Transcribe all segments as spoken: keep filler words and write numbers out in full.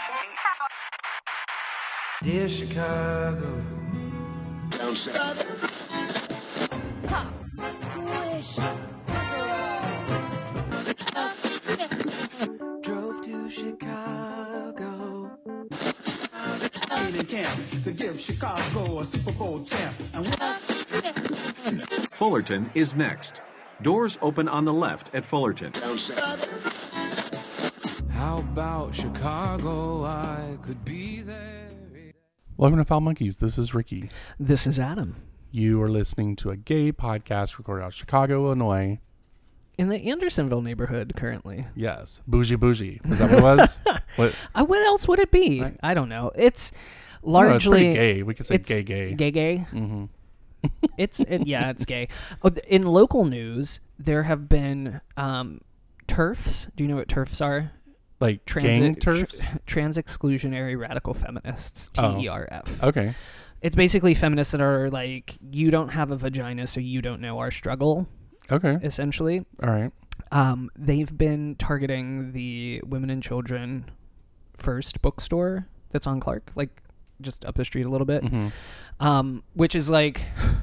Dear Chicago. Down south. Ha! Squish! Drove to Chicago. In camp to give Chicago a Super Bowl champ. And Fullerton is next. Doors open on the left at Fullerton. Down south. How about Chicago? I could be there. Welcome to Foul Monkeys. This is Ricky. This is Adam. You are listening to a gay podcast recorded out of Chicago, Illinois. In the Andersonville neighborhood currently. Yes. Bougie Bougie. Is that what it was? what? Uh, what else would it be? Right. I don't know. It's No, largely... it's pretty gay. We could say it's gay gay. Gay gay? Mm-hmm. It's it, Yeah, it's gay. Oh, th- in local news, there have been um, TERFs. Do you know what TERFs are? Like Transit, gang turfs? tr- trans-exclusionary radical feminists. T E R F. Oh. Okay. It's basically feminists that are like, you don't have a vagina, so you don't know our struggle, Okay. essentially. All right. Um, they've been targeting the Women and Children First bookstore that's on Clark, like just up the street a little bit, Mm-hmm. um, which is like,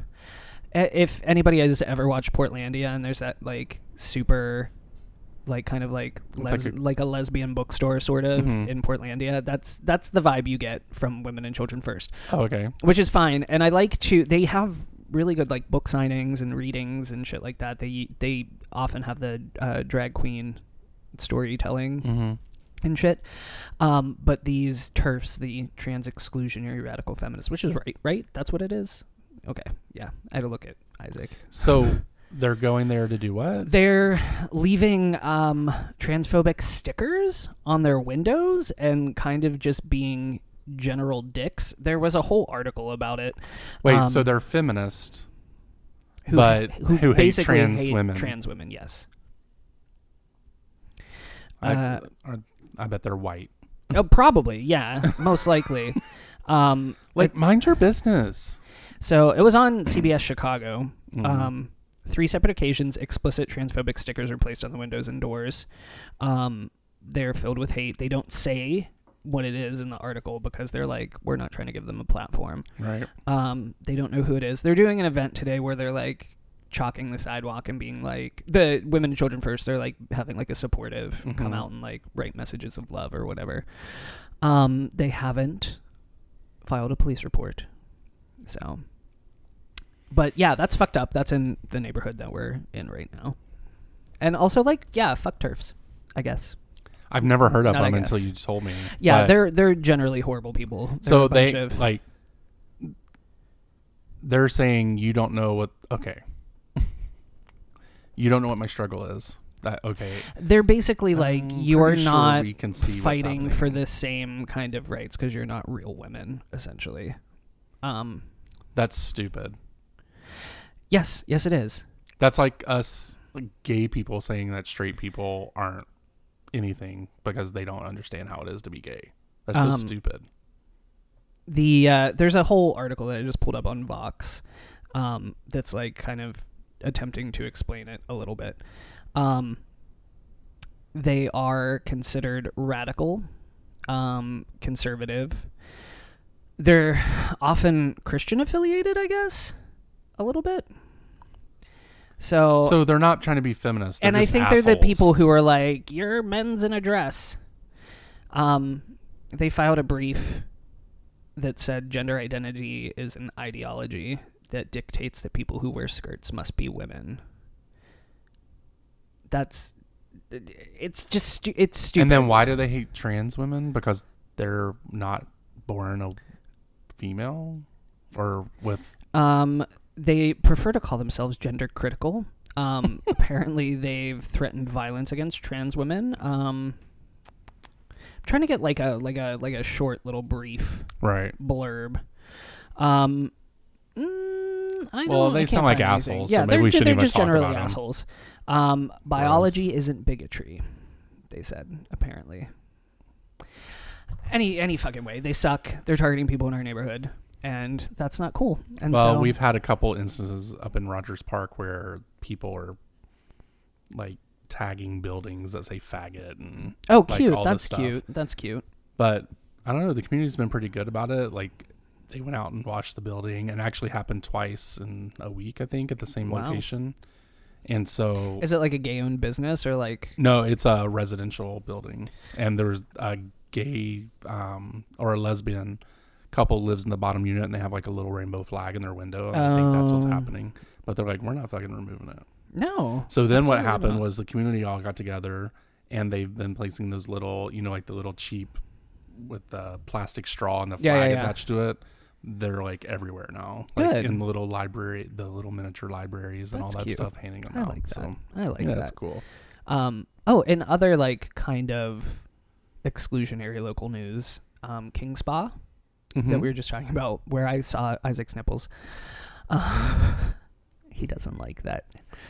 if anybody has ever watched Portlandia and there's that like super, like kind of like les- like like, a- a, lesbian bookstore sort of Mhm. in Portlandia, that's that's the vibe you get from Women and Children First, Oh, okay. which is fine. And I like to, they have really good like book signings and readings and shit like that. They they often have the uh, drag queen storytelling Mm-hmm. and shit. Um, but these TERFs, the trans exclusionary radical feminists, which is right, right? That's what it is. Okay, yeah. I had to look at Isaac. So they're going there to do what? They're leaving um, transphobic stickers on their windows and kind of just being general dicks. There was a whole article about it. Wait, um, so they're feminists, who, but who, hate basically trans hate women. Trans women, yes. I, uh, or- I bet they're white. Oh, probably, yeah, most likely. Um, Like, mind your business. So it was on C B S Chicago. Mhm. Um, three separate occasions, explicit transphobic stickers are placed on the windows and doors. Um, they're filled with hate. They don't say what it is in the article because they're like, we're not trying to give them a platform. Right. Um, they don't know who it is. They're doing an event today where they're like chalking the sidewalk and being like, the Women and Children First, they're like having like a supportive Mhm. come out and like write messages of love or whatever. Um, they haven't filed a police report. So, but yeah, that's fucked up. That's in the neighborhood that we're in right now. And also like, yeah, fuck TERFs, I guess. I've never heard of Not I them until guess. you told me. Yeah, But- they're they're generally horrible people. They're so a bunch they of- like they're saying you don't know what okay you don't know what my struggle is. That okay they're basically like, I'm you're pretty sure not we can see what's fighting for happening. the same kind of rights because you're not real women, essentially. Um, That's stupid. yes, yes, it is. That's like us like gay people saying that straight people aren't anything because they don't understand how it is to be gay. That's so Um, stupid. The uh, there's a whole article that I just pulled up on Vox um, that's like kind of attempting to explain it a little bit. Um, they are considered radical, um, conservative. They're often Christian affiliated, I guess, a little bit. So, So they're not trying to be feminists. They're and I just think they're the assholes. people who are like, "Your men's in a dress." Um, they filed a brief that said gender identity is an ideology that dictates that people who wear skirts must be women. That's, it's just stu- it's stupid. And then why do they hate trans women? Because they're not born a female or with Um, they prefer to call themselves gender critical. Um, apparently they've threatened violence against trans women. Um, I'm trying to get like a like a like a short little brief right. blurb. Um, mm, I don't. Well, they I sound can't like find anything. assholes, so Yeah, maybe they're we shouldn't they're even just talk generally about 'em. assholes. Um, biology isn't bigotry, they said. Apparently, any any fucking way, they suck. They're targeting people in our neighborhood, and that's not cool. And Well, so, we've had a couple instances up in Rogers Park where people are like tagging buildings that say faggot and oh, like, cute. all this That's stuff. cute. That's cute. But I don't know. The community's been pretty good about it. Like, they went out and washed the building, and it actually happened twice in a week, I think, at the same Wow. location. And so, Is it like a gay-owned business or like? no, it's a residential building, and there's a gay um, or a lesbian couple lives in the bottom unit, and they have like a little rainbow flag in their window. And I think that's what's Oh. happening. But they're like, we're not fucking removing it. No. So then what Absolutely happened not. was the community all got together, and they've been placing those little, you know, like the little cheap with the plastic straw and the Yeah, flag yeah, yeah. attached to it. They're like everywhere now. Like Good. in the little library, the little miniature libraries and That's all that cute. stuff, handing them I out. like that. So I like yeah, that. that's cool. Um. Oh, and other like kind of exclusionary local news. Um, King Spa Mhm. that we were just talking about, where I saw Isaac's nipples. Uh, he doesn't like that.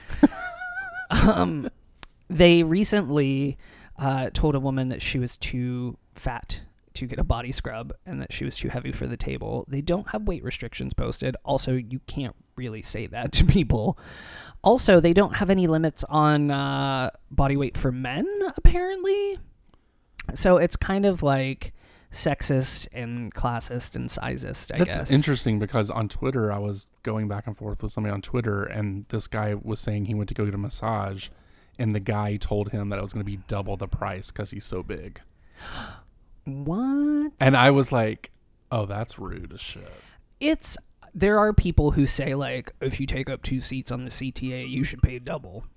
um, they recently uh, told a woman that she was too fat to get a body scrub and that she was too heavy for the table. They don't have weight restrictions posted. Also, you can't really say that to people. Also, they don't have any limits on uh, body weight for men, apparently. So it's kind of like sexist and classist and sizist, I That's guess. interesting because on Twitter, I was going back and forth with somebody on Twitter, and this guy was saying he went to go get a massage, and the guy told him that it was going to be double the price because he's so big. What? And I was like, oh, that's rude as shit. It's there are people who say like, if you take up two seats on the C T A, you should pay double.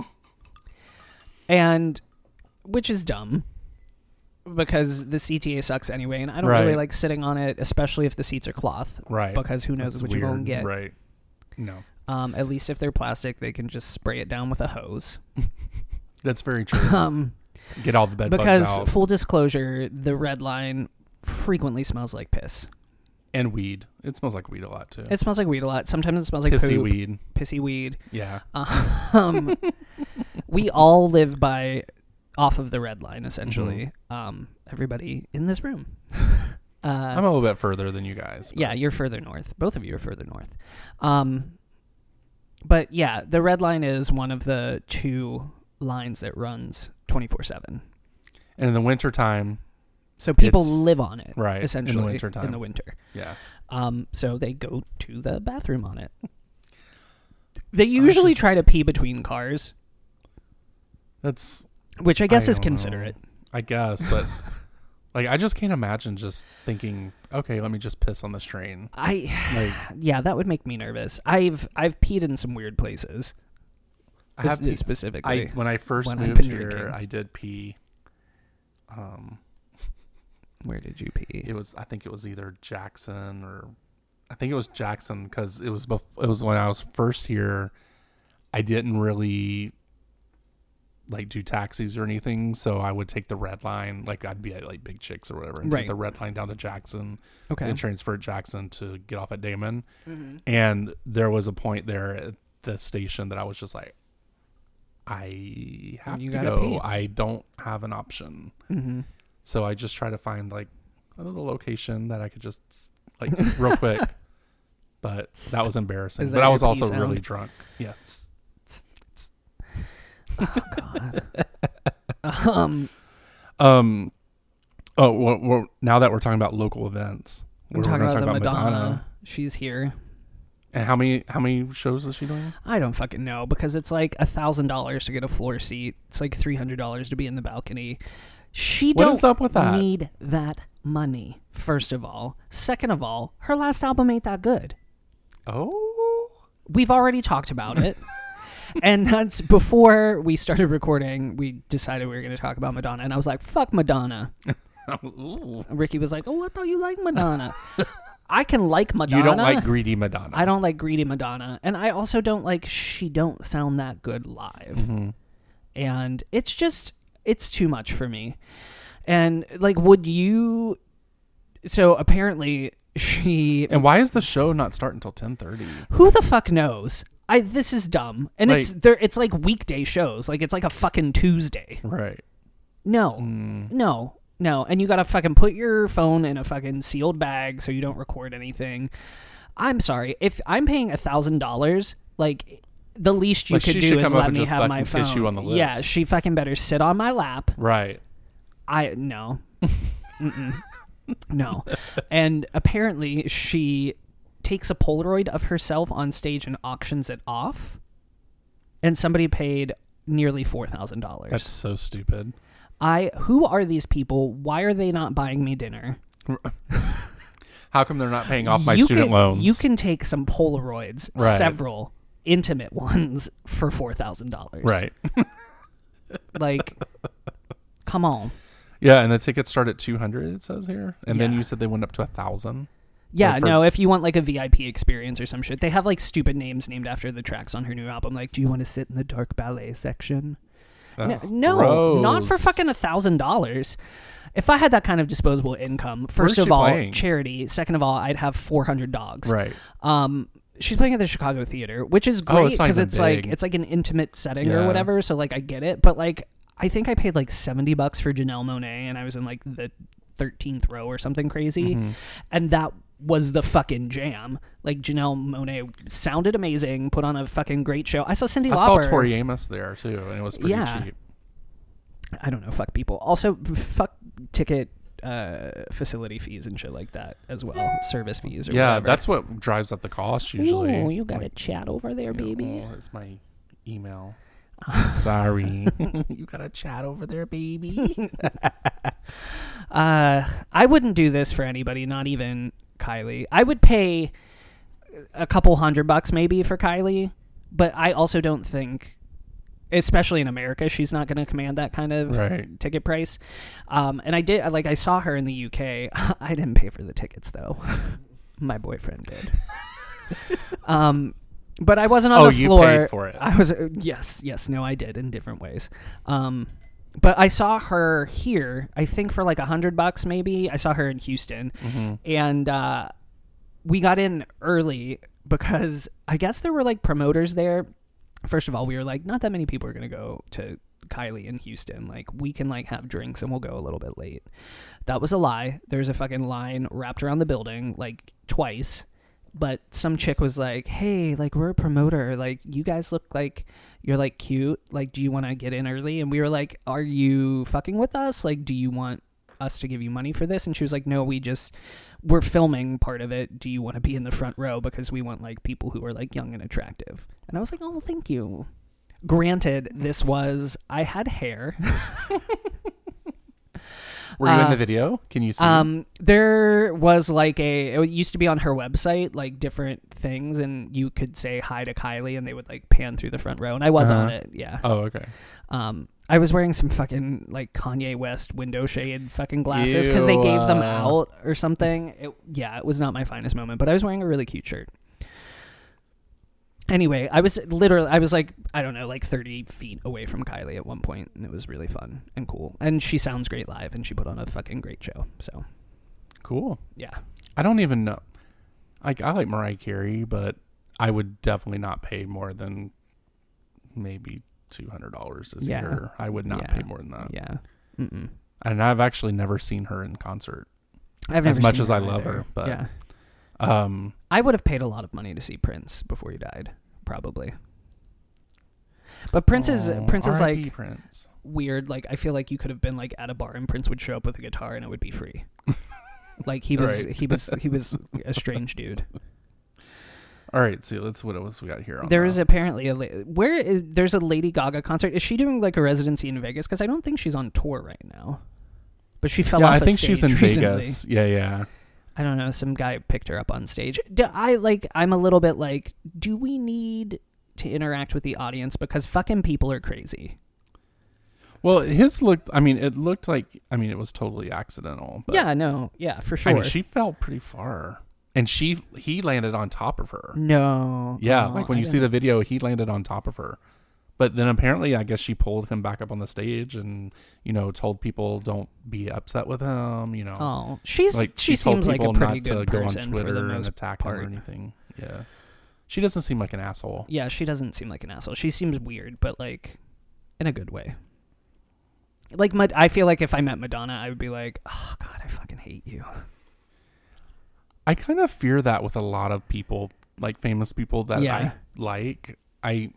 And which is dumb because the C T A sucks anyway, and I don't Right. really like sitting on it, especially if the seats are cloth. Right. Because who knows That's what you're weird. going to get. Right. No. Um, at least if they're plastic, they can just spray it down with a hose. That's very true. Um, Get all the bed because bugs out. full disclosure, the Red Line frequently smells like piss. And weed. It smells like weed a lot, too. It smells like weed a lot. Sometimes it smells like Pissy poop, weed. pissy weed. Yeah. Um, we all live by off of the Red Line, essentially. Um, everybody in this room. uh, I'm a little bit further than you guys. but- yeah, you're further north. Both of you are further north. Um, but yeah, the Red Line is one of the two lines that runs twenty-four seven. And in the wintertime, So people It's- live on it, right, in the essentially, wintertime. in the winter. yeah. Um, so they go to the bathroom on it. They usually just- try to pee between cars, That's, which I guess I is don't know. considerate. I guess, but like, I just can't imagine just thinking, okay, let me just piss on this train. I, Like, yeah, that would make me nervous. I've I've peed in some weird places. I have s- pee- specifically. I when I first when I've moved been here, drinking. I did pee. Um, Where did you pee? it was I think it was either Jackson or I think it was Jackson because it was bef- it was when I was first here. I didn't really like do taxis or anything, so I would take the Red Line. Like I'd be at like Big Chicks or whatever, and Right. take the Red Line down to Jackson, Okay. and transfer at Jackson to get off at Damon. Mm-hmm. And there was a point there at the station that I was just like, I have You to gotta go. pee. I don't have an option. Mm-hmm. So I just try to find like a little location that I could just like real quick. But that was embarrassing. Is But that I your was pee also sound? really drunk. Yeah. Um, Um. Oh, well, well, now that we're talking about local events, I'm we're talking gonna about talk the about Madonna. Madonna. She's here. And how many how many shows is she doing? I don't fucking know because it's like a thousand dollars to get a floor seat. It's like three hundred dollars to be in the balcony. She What don't is up with that? need that money. First of all, second of all, her last album ain't that good. Oh. We've already talked about it. And that's before we started recording, we decided we were going to talk about Madonna. And I was like, fuck Madonna. Ooh. Ricky was like, oh, I thought you liked Madonna. I can like Madonna. You don't like greedy Madonna. I don't like greedy Madonna. And I also don't like she don't sound that good live. Mhm. And it's just, it's too much for me. And like, would you, so apparently she, And why is the show not start until ten thirty? who the fuck knows? I, this is dumb. And it's Like- there. It's like weekday shows. Like it's like a fucking Tuesday. Right. No, Mm. no, no. And you gotta fucking put your phone in a fucking sealed bag so you don't record anything. I'm sorry. If I'm paying a thousand dollars, like the least you Like, could she do should is come up let and me just have my fucking phone. kiss you on the Yeah, lips. she fucking better sit on my lap. Right. I no. Mm-mm. No. And apparently she takes a Polaroid of herself on stage and auctions it off. And somebody paid nearly four thousand dollars. That's so stupid. I who are these people? Why are they not buying me dinner? How come they're not paying off my you student can, loans? You can take some Polaroids, Right. several intimate ones, for four thousand dollars. Right. Like, come on. Yeah, and the tickets start at two hundred, it says here. And then Yeah. you said they went up to one thousand. Yeah, Like for- no, if you want like a V I P experience or some shit. They have like stupid names named after the tracks on her new album. Like, do you want to sit in the dark ballet section? No, Oh, no not for gross. fucking a thousand dollars. If I had that kind of disposable income, first Where's of she all, playing? charity. Second of all, I'd have four hundred dogs. Right. Um, she's playing at the Chicago Theater, which is Oh, great it's not because even it's like big. it's like an intimate setting Yeah. or whatever. So like I get it, but like I think I paid like seventy bucks for Janelle Monáe, and I was in like the thirteenth row or something crazy, Mm-hmm. and that was the fucking jam. Like Janelle Monáe sounded amazing, put on a fucking great show. I saw Cyndi I saw Lauper. Tori Amos there, too, and it was pretty Yeah. cheap. I don't know, fuck people. Also, f- fuck ticket uh, facility fees and shit like that as well. Service fees or Yeah, whatever. that's what drives up the cost usually. Ooh, you got a Like, chat over there, baby. oh, it's my email. Sorry. You got a chat over there, baby. Uh, I wouldn't do this for anybody, not even Kylie. I would pay a couple hundred bucks maybe for Kylie, but I also don't think, especially in America, she's not going to command that kind of Right. ticket price. Um, and I did, like, I saw her in the U K. I didn't pay for the tickets though. My boyfriend did. um, but I wasn't on Oh, the you floor. paid for it. I was uh, yes, yes, no, I did in different ways. Um, but I saw her here. I think for like a hundred bucks, maybe. I saw her in Houston, Mm-hmm. and uh, we got in early because I guess there were like promoters there. First of all, we were like, not that many people are gonna go to Kylie in Houston. Like, we can like have drinks and we'll go a little bit late. That was a lie. There's a fucking line wrapped around the building like twice. But some chick was like, hey, like, we're a promoter. Like, you guys look like you're, like, cute. Like, do you want to get in early? And we were like, are you fucking with us? Like, do you want us to give you money for this? And she was like, no, we just, we're filming part of it. Do you want to be in the front row? Because we want, like, people who are, like, young and attractive. And I was like, oh, thank you. Granted, this was, I had hair. Were you in Uh, the video? Can you see? Um, there was like a, it used to be on her website, like different things, and you could say hi to Kylie and they would like pan through the front row, and I was on Uh-huh. it. Yeah. oh, okay. Um, I was wearing some fucking like Kanye West window shade fucking glasses because they Ew, gave them uh. out or something. It, yeah, it was not my finest moment, but I was wearing a really cute shirt. Anyway, I was literally, I was like, I don't know, like thirty feet away from Kylie at one point, and it was really fun and cool. And she sounds great live, and she put on a fucking great show. So, Cool. yeah. I don't even know. Like, I like Mariah Carey, but I would definitely not pay more than maybe two hundred dollars to see Yeah. her. I would not Yeah. pay more than that. Yeah. Mm-mm. And I've actually never seen her in concert. I've As never much seen as her I love either. her, but- yeah, Um, I would have paid a lot of money to see Prince before he died, probably. But Prince is oh, Prince is R I P like Prince. weird. Like, I feel like you could have been like at a bar and Prince would show up with a guitar and it would be free. Like, he was Right. he was he was a strange dude. All right, so let's what else we got here. On There the- is apparently a la- where is, there's a Lady Gaga concert. Is she doing like a residency in Vegas? Because I don't think she's on tour right now. But she fell yeah, off. I think a she's in stage recently. Vegas. Yeah, yeah. I don't know. Some guy picked her up on stage. Do I like? I'm a little bit like, do we need to interact with the audience because fucking people are crazy? Well, his looked. I mean, it looked like. I mean, it was totally accidental. But, Yeah, no, yeah, for sure. I mean, she fell pretty far, and she he landed on top of her. no, Yeah, oh, like when I you see don't- the video, he landed on top of her. But then apparently, I guess she pulled him back up on the stage, and you know, told people don't be upset with him. You know, Oh, she's like she, told seems like a people pretty not to good go on person for Twitter the and most attack part. him or anything. Yeah, she doesn't seem like an asshole. Yeah, she doesn't seem like an asshole. She seems weird, but like in a good way. Like, Mad- I feel like if I met Madonna, I would be like, oh god, I fucking hate you. I kind of fear that with a lot of people, like famous people that Yeah. I like. I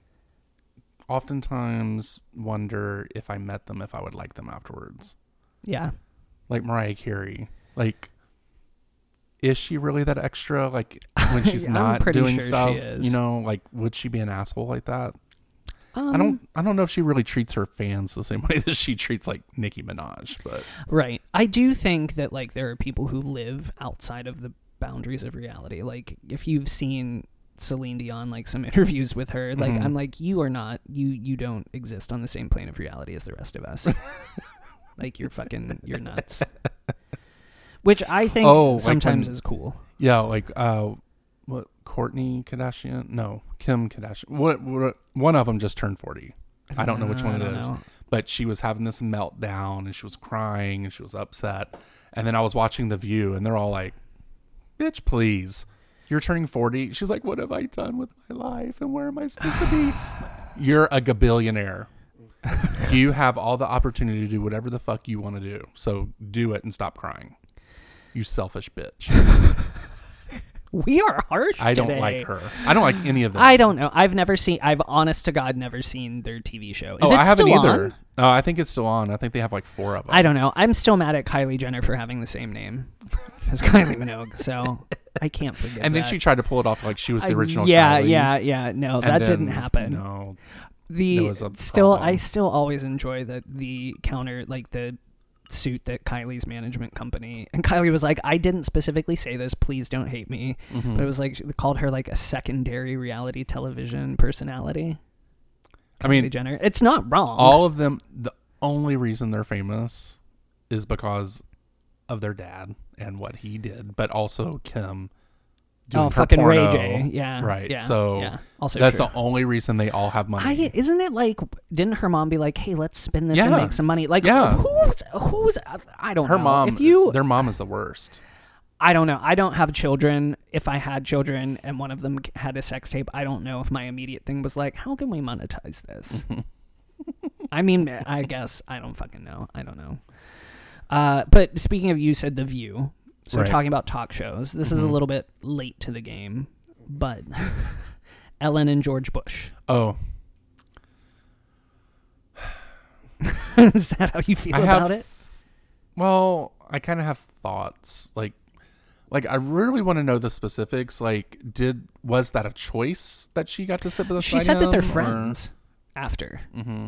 oftentimes wonder if I met them, if I would like them afterwards. Yeah. like Mariah Carey. Like, is she really that extra? Like, when she's I'm not pretty doing sure she stuff, is. you know, like, would she be an asshole like that? Um, I don't. I don't know if she really treats her fans the same way that she treats like Nicki Minaj. But Right. I do think that like there are people who live outside of the boundaries of reality. Like if you've seen Celine Dion, like some interviews with her, like Mhm. I'm like, you are not, you you don't exist on the same plane of reality as the rest of us. Like you're fucking, you're nuts. Which I think Oh, like sometimes when- is cool. yeah, like uh, what Kourtney Kardashian? No, Kim Kardashian. What, what? One of them just turned forty. I don't know which one I it don't is. know. But she was having this meltdown and she was crying and she was upset. And then I was watching The View and they're all like, bitch, please. You're turning forty. She's like, what have I done with my life and where am I supposed to be? You're a gabillionaire. You have all the opportunity to do whatever the fuck you want to do. So do it and stop crying. You selfish bitch. We are harsh I don't today. like her. I don't like any of them. I don't know. I've never seen, I've honest to God never seen their T V show. Is oh, it I haven't still either. on? No, I think it's still on. I think they have like four of them. I don't know. I'm still mad at Kylie Jenner for having the same name as Kylie Minogue, so I can't forget And then that. she tried to pull it off like she was the I- original yeah, Kylie. yeah, yeah. No, And that then, didn't happen. No. The there was a still, problem. I still always enjoy that the counter, like the suit that Kylie's management company, and Kylie was like, I didn't specifically say this, please don't hate me, Mhm. but it was like they called her like a secondary reality television personality. I mean, Kylie Jenner. It's not wrong. all of them, the only reason they're famous is because of their dad and what he did, but also Kim doing oh, her fucking porno. Ray J. Yeah. Right. Yeah, So yeah. Also that's true. the only reason they all have money. I, isn't it like, didn't her mom be like, hey, let's spin this and Yeah. make some money? Like, Yeah. who's, who's, I don't her know. mom, If you, their mom is the worst. I don't know. I don't have children. If I had children and one of them had a sex tape, I don't know if my immediate thing was like, how can we monetize this? I mean, I guess I don't fucking know. I don't know. Uh, but speaking of, you said The View. So Right. talking about talk shows, this is a Mhm. little bit late to the game, but Ellen and George Bush. Oh, Is that how you feel I about have, it? Well, I kind of have thoughts. Like, like I really want to know the specifics. Like, did was that a choice that she got to sit with us? She said that they're friends after. Mm-hmm.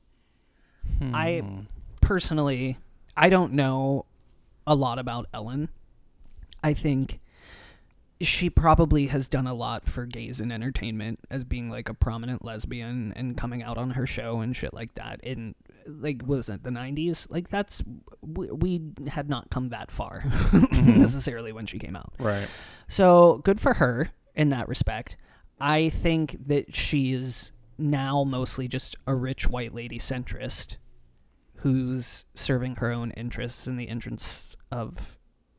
I personally, I don't know a lot about Ellen. I think she probably has done a lot for gays in entertainment as being like a prominent lesbian and coming out on her show and shit like that in, like, what was it, the nineties? Like, that's, we, we had not come that far necessarily when she came out. Right. So good for her in that respect. I think that she is now mostly just a rich white lady centrist who's serving her own interests in the interests of,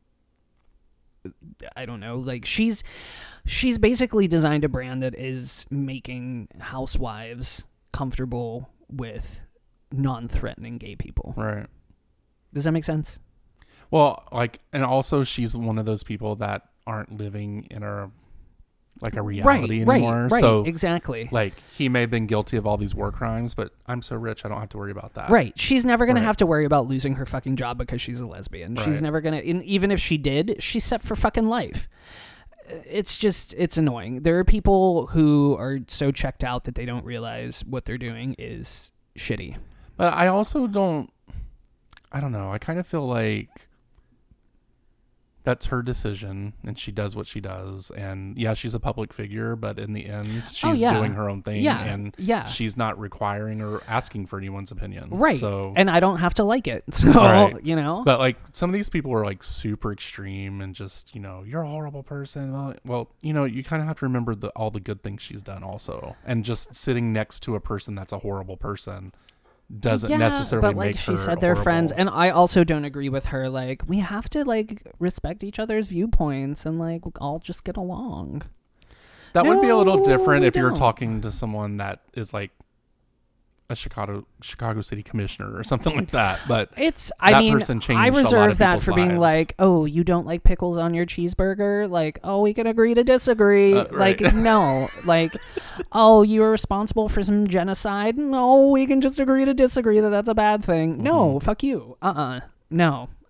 I don't know, like she's she's basically designed a brand that is making housewives comfortable with non-threatening gay people. Right. Does that make sense? Well, like, and also she's one of those people that aren't living in a like a reality right, anymore. Right, right, so exactly. like he may have been guilty of all these war crimes, but I'm so rich I don't have to worry about that. Right. She's never going Right. to have to worry about losing her fucking job because she's a lesbian. She's Right. never going to, even if she did, she's set for fucking life. It's just, it's annoying. There are people who are so checked out that they don't realize what they're doing is shitty. But I also don't I don't know. I kind of feel like that's her decision and she does what she does, and yeah, she's a public figure, but in the end she's Oh, yeah. doing her own thing, Yeah, and yeah. she's not requiring or asking for anyone's opinion. Right. So And I don't have to like it. So, Right. you know? but like some of these people are like super extreme and just, you know, you're a horrible person. Well, well you know, you kind of have to remember the, all the good things she's done also. And just sitting next to a person that's a horrible person doesn't yeah, necessarily but like make she her said they're horrible. friends, and I also don't agree with her. Like, we have to like respect each other's viewpoints and like all just get along. That would be a little No, different we if you were don't. talking to someone that is like a Chicago Chicago City commissioner or something like that. But It's, I that mean, person changed I a lot reserve of that people's for being lives. like, oh, you don't like pickles on your cheeseburger? Like, oh, we can agree to disagree. Uh, right. Like, no. Like, oh, you were responsible for some genocide? No, we can just agree to disagree that that's a bad thing. No, Mm-hmm. fuck you. Uh-uh. No. I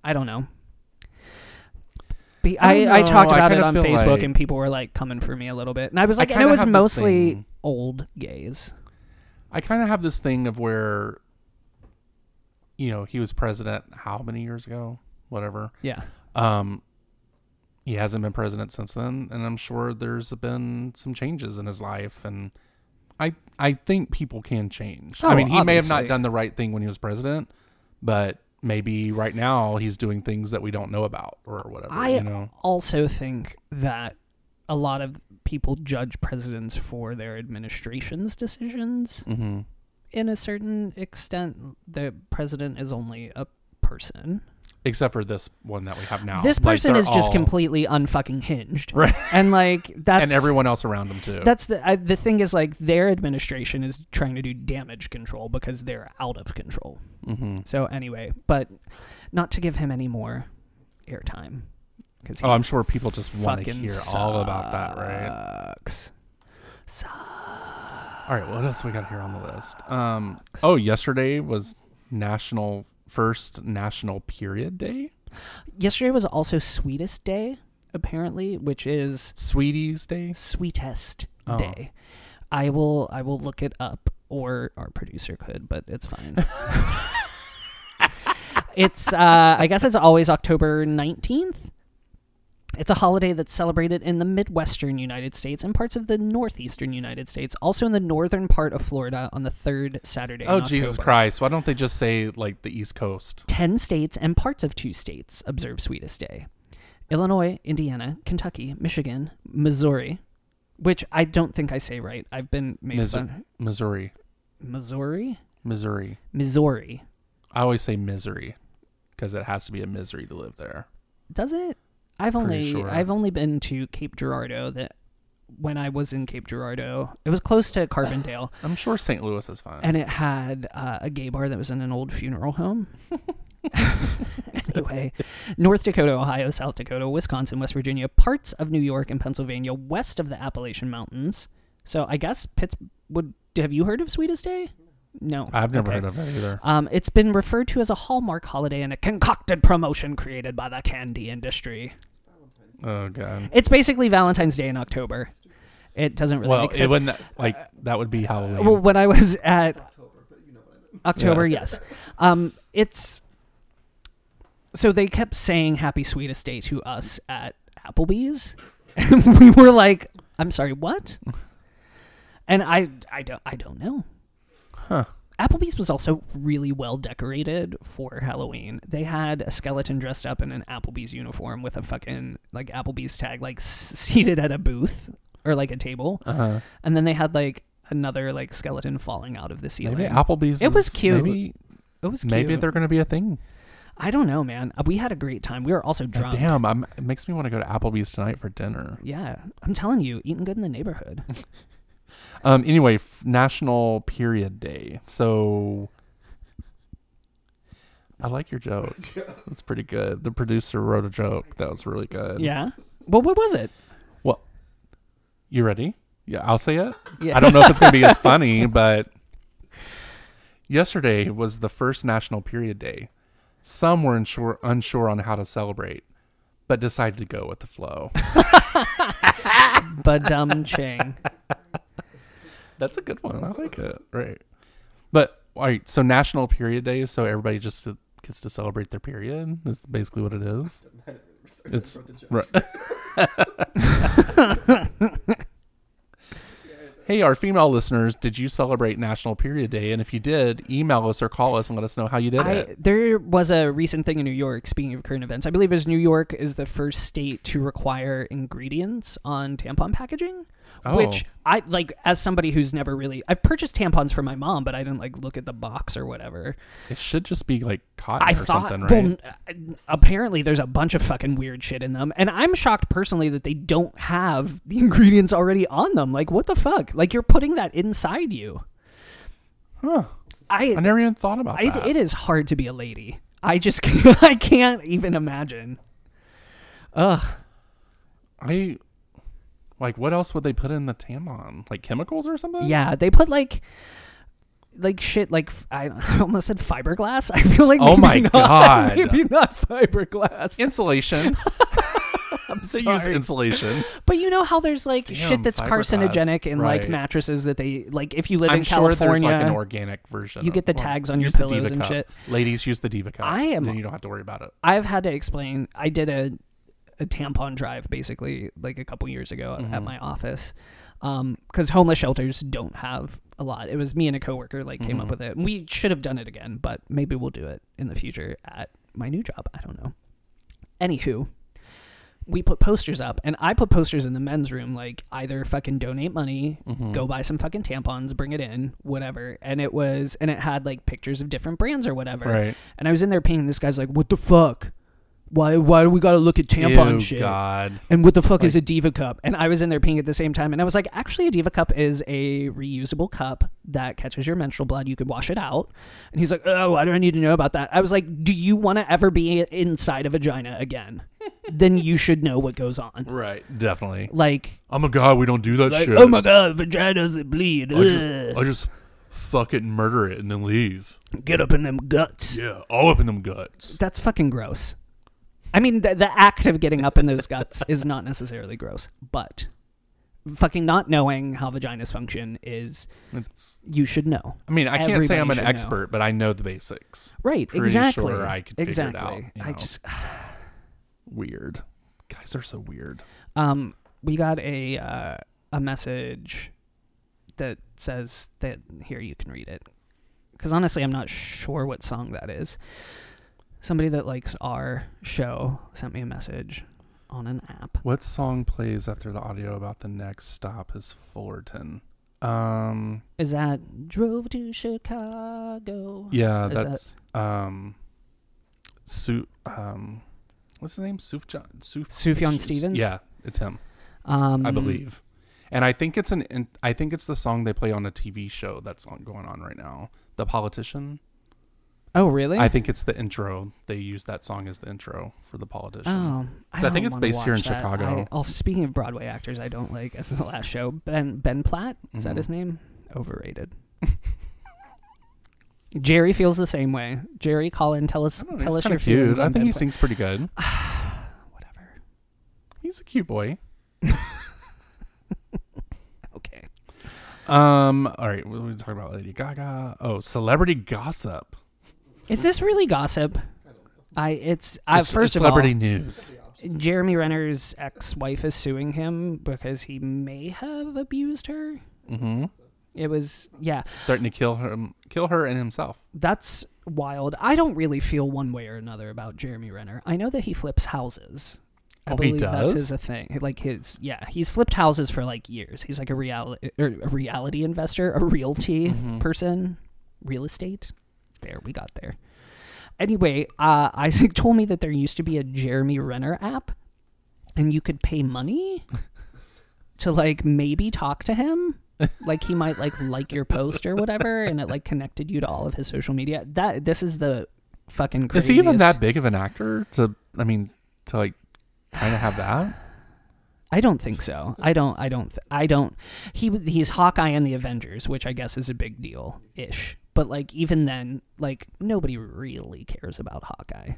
I don't know. Be, I I, don't I know. talked I about it kinda on feel Facebook, like- and people were like coming for me a little bit, and I was I like, and it kinda was have this mostly thing- old gays. I kind of have this thing of where, you know, he was president how many years ago? Whatever. Yeah. Um, he hasn't been president since then, and I'm sure there's been some changes in his life, and I I think people can change. I Oh, mean, he may have obviously. not done the right thing when he was president, but maybe right now he's doing things that we don't know about or whatever. I you know, also think that a lot of people judge presidents for their administration's decisions. mm-hmm. In a certain extent, the president is only a person. Except for this one that we have now. This Like, person they're is just all- completely unfucking hinged, right, and like that's and everyone else around him too. That's the I, the thing is like their administration is trying to do damage control because they're out of control. mm-hmm. So anyway, but not to give him any more airtime. Cause Oh, I'm sure people just want to fucking hear all about that, right? sucks. Sucks. All right, what else we got here on the list? Um, oh, yesterday was National First National Period Day, Yesterday was also Sweetest Day, apparently, which is Sweeties Day. Sweetest Oh. Day. I will I will look it up, or our producer could, but it's fine. It's uh, I guess it's always October nineteenth. It's a holiday that's celebrated in the Midwestern United States and parts of the Northeastern United States, also in the northern part of Florida on the third Saturday in Oh, Jesus October. Christ! Why don't they just say like the East Coast? Ten states and parts of two states observe Sweetest Day. Illinois, Indiana, Kentucky, Michigan, Missouri, which I don't think I say right. I've been made Mis- fun. Missouri, Missouri? Missouri. Missouri. I always say misery because it has to be a misery to live there. Does it? I've Pretty only sure. I've only been to Cape Girardeau. That when I was in Cape Girardeau, it was close to Carbondale, I'm sure Saint Louis is fine. and it had uh, a gay bar that was in an old funeral home. Anyway, North Dakota, Ohio, South Dakota, Wisconsin, West Virginia, parts of New York and Pennsylvania, west of the Appalachian Mountains. So I guess Pitts would. Have you heard of Sweetest Day? No, I've never Okay. heard of it either. Um, it's been referred to as a hallmark holiday and a concocted promotion created by the candy industry. Oh God. It's basically Valentine's Day in October. It doesn't really Well, make it sense. wouldn't like that would be Halloween. Well, when I was at October, Yeah. yes. Um, it's so they kept saying "Happy Sweetest Day" to us at Applebee's, and we were like, "I'm sorry, what?" And I, I don't, I don't know. Huh. Applebee's was also really well decorated for Halloween. They had a skeleton dressed up in an Applebee's uniform with a fucking like Applebee's tag, like s- seated at a booth or like a table, Uh-huh. and then they had like another like skeleton falling out of the ceiling. Maybe Applebee's. It was is- cute. Maybe It was cute. maybe they're going to be a thing. I don't know, man. Uh, We had a great time. We were also God drunk. damn, I'm, it makes me want to go to Applebee's tonight for dinner. Yeah, I'm telling you, eating good in the neighborhood. Um. Anyway, f- National Period Day. So, I like your joke. That's pretty good. The producer wrote a joke that was really good. Yeah. Well, what was it? Well, you ready? Yeah, I'll say it. Yeah. I don't know if it's going to be as funny, but yesterday was the first National Period Day. Some were unsure, unsure on how to celebrate, but decided to go with the flow. Badum ching. That's a good one. I like it. Right. But, all right, so National Period Day, so everybody just uh, gets to celebrate their period. That's basically what it is. It's right. Hey, our female listeners, did you celebrate National Period Day? And if you did, email us or call us and let us know how you did I, it. there was a recent thing in New York, speaking of current events. I believe it was New York is the first state to require ingredients on tampon packaging. Oh. Which I like as somebody who's never really I've purchased tampons for my mom, but I didn't like look at the box or whatever. It should just be like cotton I or thought something, right? well, uh, apparently there's a bunch of fucking weird shit in them, and I'm shocked personally that they don't have the ingredients already on them. Like, what the fuck? Like, you're putting that inside you. Huh. I I never even thought about I, that. it is hard to be a lady. I just can't, I can't even imagine. Ugh. I like what else would they put in the tampon? Like chemicals or something? Yeah, they put like like shit, like I, I almost said fiberglass. I feel like Oh maybe my not, God. maybe not fiberglass. Insulation. I'm They use sorry. insulation. But you know how there's like Damn, shit that's fiberglass. carcinogenic in like Right. mattresses that they like if you live I'm in sure there's California, like an organic version. you of- get the well, tags on your use the pillows Diva and Cup. shit. Ladies use the Diva Cup. I am- Then you don't have to worry about it. I've had to explain. I did a a tampon drive basically like a couple years ago Mm-hmm. at my office because homeless shelters don't have a lot. It was me and a coworker like came Mm-hmm. up with it. And we should have done it again, but maybe we'll do it in the future at my new job. I don't know. Anywho, we put posters up, and I put posters in the men's room like either fucking donate money, Mm-hmm. go buy some fucking tampons, bring it in, whatever. And it was, and it had like pictures of different brands or whatever. Right. And I was in there painting. This guy's like, "What the fuck? Why? Why do we gotta look at tampon Ew, shit? God. And what the fuck is Like- a Diva Cup?" And I was in there peeing at the same time, and I was like, "Actually, a Diva Cup is a reusable cup that catches your menstrual blood. You could wash it out." And he's like, "Oh, why do I need to know about that?" I was like, "Do you want to ever be inside a vagina again? Then you should know what goes on." Right. Definitely. Like, Oh my God, we don't do that like shit. oh my god, vaginas that bleed. I just, I just fuck it and murder it and then leave. Get up in them guts. Yeah, all up in them guts. That's fucking gross. I mean, the, the act of getting up in those guts is not necessarily gross, but fucking not knowing how vaginas function is, It's. you should know. I mean, I can't say Everybody I'm an should know. expert, but I know the basics. Right, Pretty exactly. sure I could figure it exactly. out, you I know. just, Weird. Guys are so weird. um, we got a uh, a message that says that here you can read it, because honestly, I'm not sure what song that is. Somebody that likes our show sent me a message on an app. What song plays after the audio about the next stop is Fullerton? Um, Is that "Drove to Chicago"? yeah, Is that's um, Su um, what's his name? Sufjan Suf Sufjan Stevens? Yeah, it's him, Um, I believe. And I think it's an. in- I think it's the song they play on a T V show that's on, going on right now. The Politician. Oh, really? I think it's the intro. They use that song as the intro for The Politician. Oh, So I think don't it's wanna based here in watch that. Chicago. I, also, speaking of Broadway actors, I don't like as the last show. Ben Ben Platt is that Mhm. his name? Overrated. Jerry feels the same way. Jerry, Colin, tell us I don't know, tell he's us kinda your feelings. cute. I on think Ben he Platt. sings pretty good. Whatever. He's a cute boy. Okay. Um. All right. What are we talking about? Lady Gaga. Oh, celebrity gossip. Is this really gossip? I it's I It's- first it's of celebrity all, news. Jeremy Renner's ex-wife is suing him because he may have abused her. Mm-hmm. It was yeah. Threatening to kill her, kill her and himself. That's wild. I don't really feel one way or another about Jeremy Renner. I know that he flips houses. I Oh, he believe does? that's his a thing. Like his yeah, he's flipped houses for like years. He's like a reality or a reality investor, a realty Mm-hmm. person, real estate. There, we got there. Anyway, uh, Isaac told me that there used to be a Jeremy Renner app, and you could pay money to like maybe talk to him. Like he might like like your post or whatever, and it like connected you to all of his social media. That this is the fucking Is craziest. he even that big of an actor? To I mean, to like kind of have that. I don't think so. I don't. I don't. Th- I don't. He was- he's Hawkeye in the Avengers, which I guess is a big deal ish. But like even then, like nobody really cares about Hawkeye.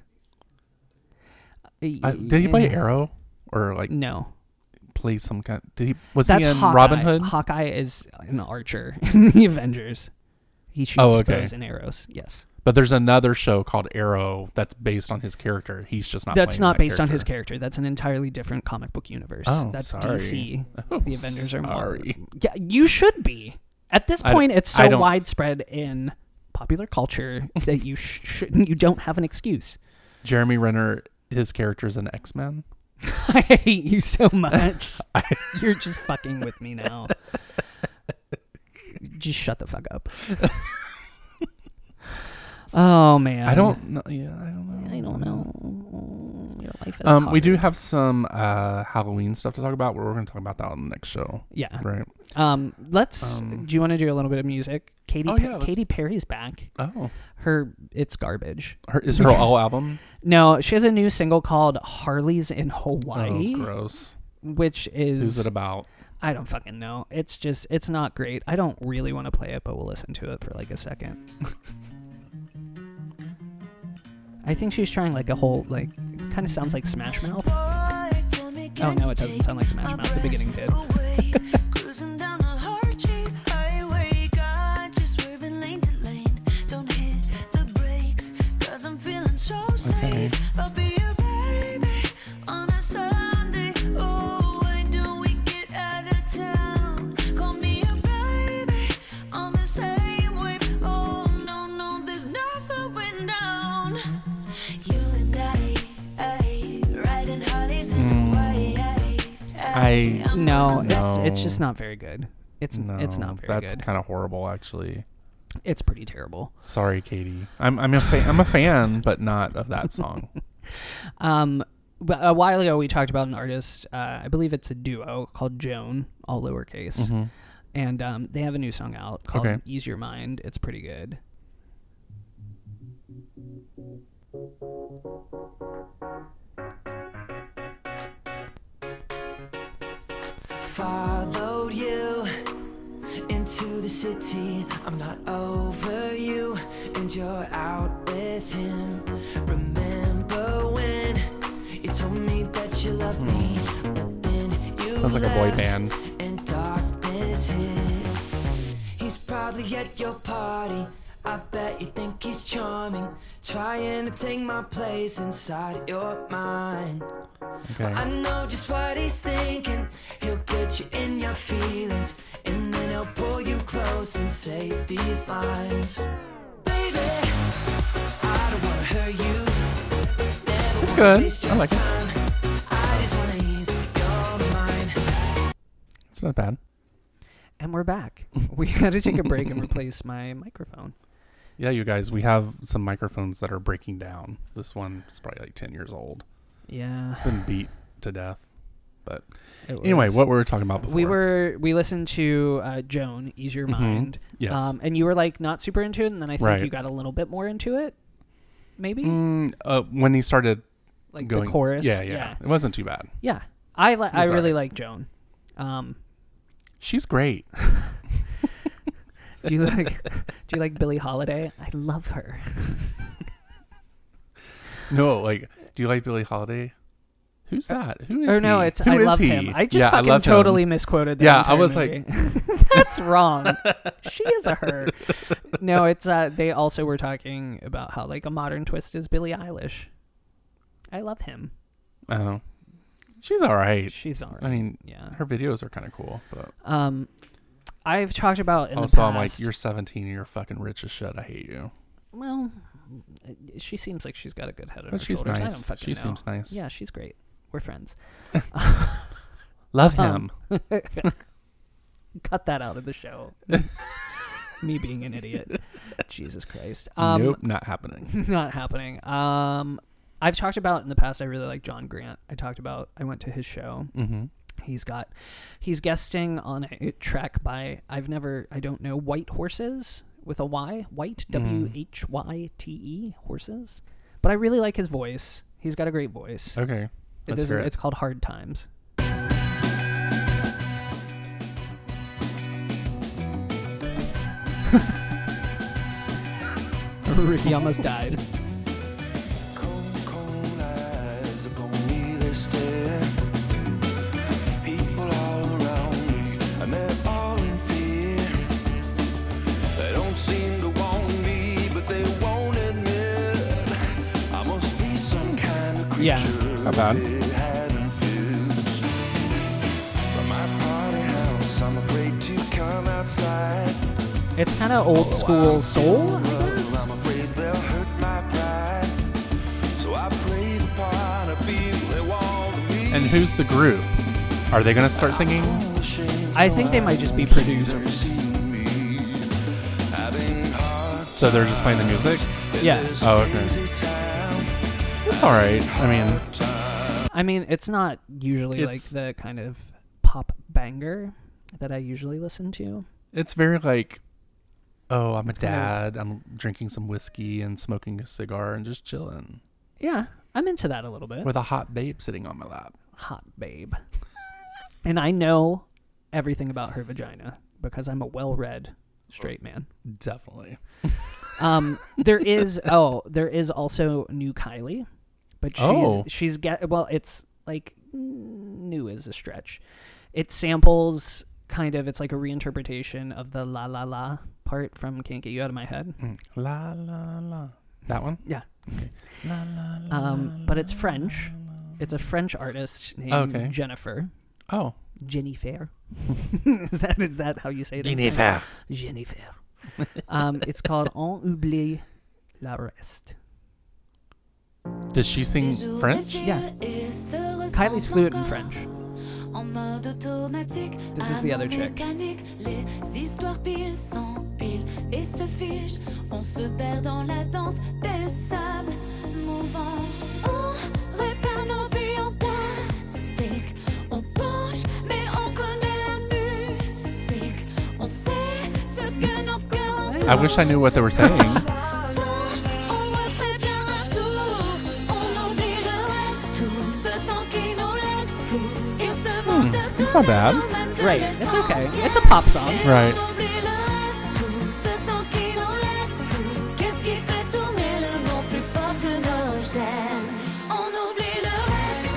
Uh, did he play Yeah. Arrow or like No. play some kind? Did he? Was That's he in Hawkeye. Robin Hood? Hawkeye is an archer in the Avengers. He shoots Oh, okay. bows and arrows. Yes. But there's another show called Arrow that's based on his character. He's just not. That's playing not that based on his character. character. That's an entirely different comic book universe. Oh, That's sorry. D C. Oh, The Avengers are more. sorry. Yeah, you should be. At this I- point, it's I so don't- widespread in popular culture that you sh- shouldn't. You don't have an excuse. Jeremy Renner, his character's an X-Men. I hate you so much. You're just fucking with me now. Just shut the fuck up. Oh man. I don't know. Yeah, I don't know. I don't know. Your life is Um, we hard. do have some uh, Halloween stuff to talk about. We're going to talk about that on the next show, Yeah. right? Um. Let's. Um, do you want to do a little bit of music? Katy. Oh, Pe- yeah, let's- Katy Perry's back. Oh, Her. It's garbage. her, is her whole album? No, she has a new single called "Harley's in Hawaii," Oh, gross. which is Who's it about? I don't fucking know. It's just, it's not great. I don't really want to play it, but we'll listen to it for like a second. I think she's trying like a whole, like, it kind of sounds like Smash Mouth. Oh, no, it doesn't sound like Smash Mouth. The beginning did. Cruising down a hard-shaped highway, got you swerving lane to lane. Don't hit the brakes, 'cause I'm feeling so Okay. safe. I'll be your baby on a Sunday. Oh, why don't we get out of town? Call me your baby on the same wave. Oh, no, no, there's no slowing down. You and I, I, riding Harleys in Hawaii. I No, it's No. it's just not very good. It's no, it's not very that's good. kind of horrible, actually. It's pretty terrible. Sorry, Katie. I'm I'm a fa- I'm a fan, but not of that song. Um, but a while ago we talked about an artist. Uh, I believe it's a duo called Joan, all lowercase, Mm-hmm. and um, they have a new song out called Okay. "Ease Your Mind." It's pretty good. Followed you into the city. I'm not over you, and you're out with him. Remember when you told me that you loved me, but then you Sounds like a boy left band. and darkness hit. He's probably at your party. I bet you think he's charming, trying to take my place inside your mind. Okay. I know just what he's thinking. He'll get you in your feelings, and then he'll pull you close and say these lines. Baby, I don't wanna hurt you. Never It's wanna good. waste I your like it. time. I just wanna ease your mind. It's not bad. And we're back. We had to take a break and replace my microphone. Yeah, you guys, we have some microphones that are breaking down. This one is probably like ten years old. Yeah. Been beat to death. But it anyway, was. what were we talking about before? we were we listened to uh, Joan, "Ease Your Mhm. Mind." Yes. Um, and you were like not super into it, and then I think Right. you got a little bit more into it. Maybe Mm, uh, when he started like going, the chorus. Yeah, yeah, yeah. It wasn't too bad. Yeah. I li- I was really alright. like Joan. Um, She's great. do you like do you like Billie Holiday? I love her. No, like, do you like Billie Holiday? Who's that? Who is Or no, he? it's Who I is love he? him. I just yeah, fucking I love totally him. misquoted that. Yeah, I entire was movie. That's wrong. She is a her. No, it's uh they also were talking about how like a modern twist is Billie Eilish. I love him. Oh, she's all right. She's alright. I mean, yeah. her videos are kind of cool, but Um I've talked about in also the I'm like, past. you're seventeen and you're fucking rich as shit. I hate you. Well, she seems like she's got a good head on But her she's shoulders. I nice. don't fucking She know. seems nice. Yeah, she's great. We're friends. Love him. Um, Cut that out of the show. Me being an idiot. Jesus Christ. Um, nope, not happening. Not happening. Um, I've talked about in the past. I really like John Grant. I talked about. I went to his show. Mm-hmm. He's got. He's guesting on a track by. I've never. I don't know. White Horses with a Y. White. W H Y T E. Horses. But I really like his voice. He's got a great voice. Okay. It Let's is, hear it. it's called Hard Times. Ricky almost died. Cold, cold eyes upon me they stare. People all around me, and they're all in fear. They don't seem to want me, but they won't admit I must be some kind of creature. Yeah. Not bad. they hadn't fixed. From my party house, I'm afraid to come outside. It's kind of old school soul, I guess. I'm afraid they'll hurt my pride. So I pray upon a feel they want me. And who's the group? Are they gonna start singing? I think they might just be producers. So they're just playing the music? Yeah. Oh, okay. It's all right. I mean, I mean, it's not usually like It's- the kind of pop banger that I usually listen to. it's very like, oh, I'm a kinda- dad. I'm drinking some whiskey and smoking a cigar and just chilling Yeah, I'm into that a little bit. with a hot babe sitting on my lap. Hot babe. And I know everything about her vagina because I'm a well-read straight man. Definitely. Um, there is oh, there is also new Kylie, but she's Oh. she's get well. It's like new is a stretch. It samples kind of. It's like a reinterpretation of the la la la part from "Can't Get You Out of My Head." Mm. La la la. That one. Yeah. La la la. Um, but it's French. It's a French artist named Okay. Jennifer. Oh. Jennifer. is that is that how you say it? Jennifer. Jennifer. um, it's called On oublie la reste. Does she sing French? Yeah. Kylie's fluent in French. This is the other chick. Les histoires pile sans pile et se fichent. On se perd dans la danse des sables mouvants. On répare nos vies en plastique. On penche, mais on connaît la musique. On sait ce que nos cœurs I wish I knew what they were saying. on refait bien un tour. On oublie le reste. Tout ce temps qui nous laisse fous. Il se monte It's not bad. Right. It's okay. It's a pop song. Right. Qu'est-ce qui fait tourner le monde plus fort que nos chaînes? On oublie le reste.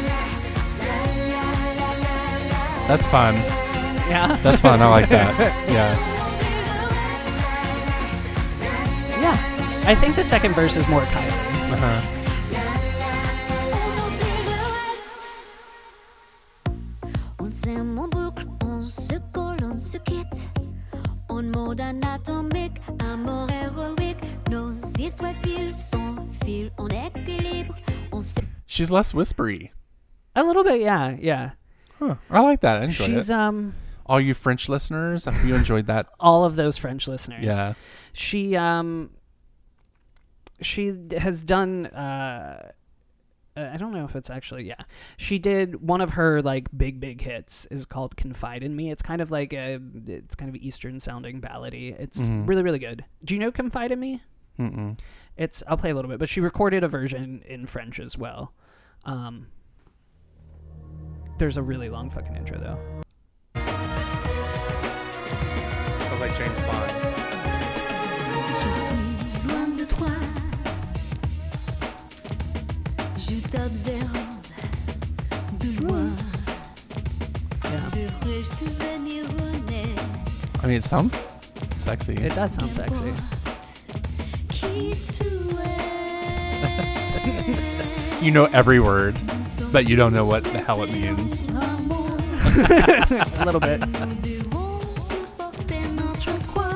That's fun. Yeah. That's fun. I like that. Yeah. Yeah. I think the second verse is more Kylie. Uh-huh. On s'aime en boucle, on se colle, on se quitte. En mode anatomique, amour héroïque. Nos histoires filent sans fil, en équilibre. On se She's less whispery. A little bit, yeah, yeah. Huh. I like that. I enjoyed She's it. um All you French listeners, I hope you enjoyed that. all of those French listeners. Yeah. She um she has done uh I don't know if it's actually yeah. She did one of her like big big hits is called Confide in Me. It's kind of like a it's kind of Eastern sounding ballady. It's Mhm. really really good. Do you know Confide in Me? Mm-mm. It's I'll play a little bit, but she recorded a version in French as well. Um There's a really long fucking intro though. Sounds like James Bond. Je suis loin de toi. Je t'observe de loin. Devrais-je devenir honnête? I mean, it sounds sexy. It does sound sexy. Qui tu es? You know every word, but you don't know what the hell it means. A little bit. Nous devons tous porter notre croix.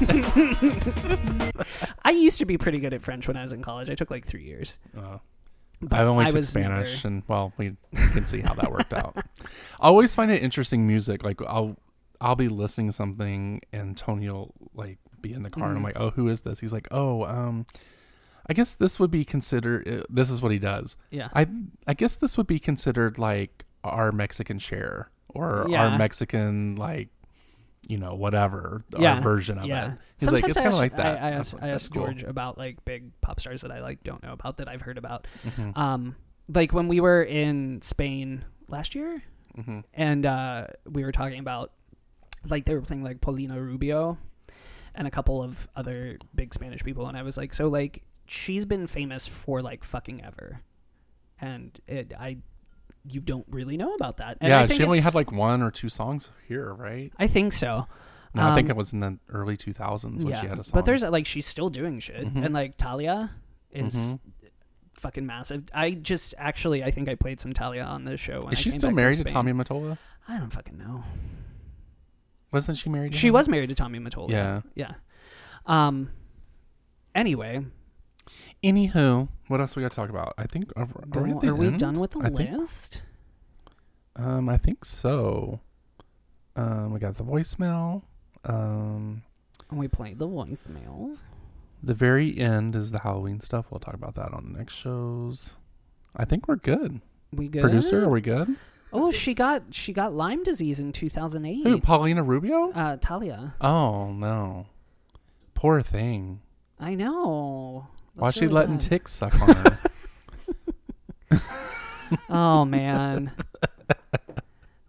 I used to be pretty good at French when I was in college. I took like three years. Uh, But I only I took was Spanish, never- and well, we can see how that worked out. I always find it interesting music. Like I'll I'll be listening to something, and Tony will like be in the car, and I'm Mhm. like, "Oh, who is this?" He's like, "Oh, um, I guess this would be considered." Uh, this is what he does. Yeah. I I guess this would be considered like our Mexican share or Yeah. our Mexican like you know whatever Yeah. our version of yeah. it. He's like, it's I kind of ask- like that. I, I That's- asked, I that's asked cool. George about like big pop stars that I like don't know about that I've heard about. Mhm. Um, like when we were in Spain last year, Mhm. and uh, we were talking about like they were playing like Paulina Rubio and a couple of other big Spanish people, and I was like, so like she's been famous for like fucking ever, and it I you don't really know about that. And I Yeah, think she only it's- had like one or two songs here, right? I think so. No, I think Um, it was in the early two thousands when yeah, she had a song. but there's like she's still doing shit, Mhm. and like Talia is Mhm. fucking massive. I just actually I think I played some Talia on this show. When Is I she came still back from married to Spain. Tommy Mottola? I don't fucking know. Wasn't she married to She him? was married to Tommy Mottola. Yeah. yeah. Um. Anyway, Anywho, what else we got to talk about? I think are, are we, at the are we end? done with the I think- list? Um, I think so. Um, we got the voicemail. Um, And we played the voicemail. the very end is the Halloween stuff. We'll talk about that on the next shows. I think we're good. We good? Producer, are we good? Oh, she got she got Lyme disease in two thousand eight. Who? Paulina Rubio? Uh, Talia. Oh no, poor thing. I know. Why That's is she really letting bad. ticks suck on her? Oh man.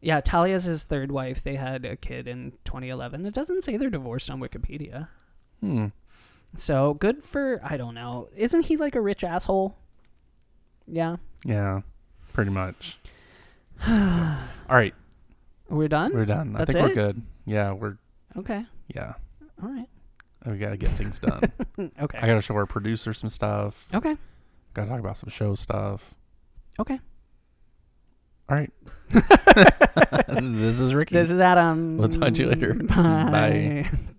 Yeah, Talia's his third wife. They had a kid in twenty eleven. It doesn't say they're divorced on Wikipedia. Hmm. So good for, I don't know. Isn't he like a rich asshole? Yeah. Yeah, pretty much. So, all right, We're done? we're done. I That's think it? we're good. Yeah, we're Okay. yeah. All right. We gotta get things done. Okay. I gotta show our producer some stuff. Okay. Gotta talk about some show stuff. Okay. All right. This is Ricky. This is Adam. We'll talk to you later. Bye. Bye.